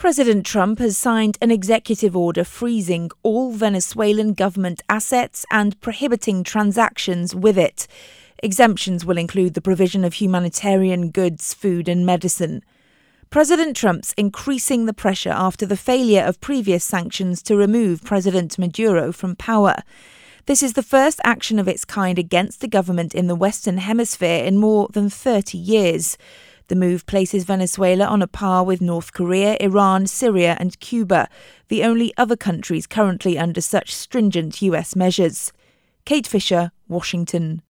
President Trump has signed an executive order freezing all Venezuelan government assets and prohibiting transactions with it. Exemptions will include the provision of humanitarian goods, food and medicine. President Trump's increasing the pressure after the failure of previous sanctions to remove President Maduro from power. This is the first action of its kind against the government in the Western Hemisphere in more than 30 years. The move places Venezuela on a par with North Korea, Iran, Syria and Cuba, the only other countries currently under such stringent US measures. Kate Fisher, Washington.